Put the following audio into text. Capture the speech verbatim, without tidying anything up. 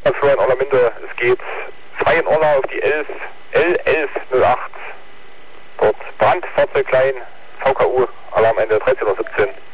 Ganz Florian Orlaminde, es geht frei in Orla auf die elf, L elf null acht. Dort Brand, Fahrzeug klein, V K U, Alarmende dreizehn Uhr siebzehn.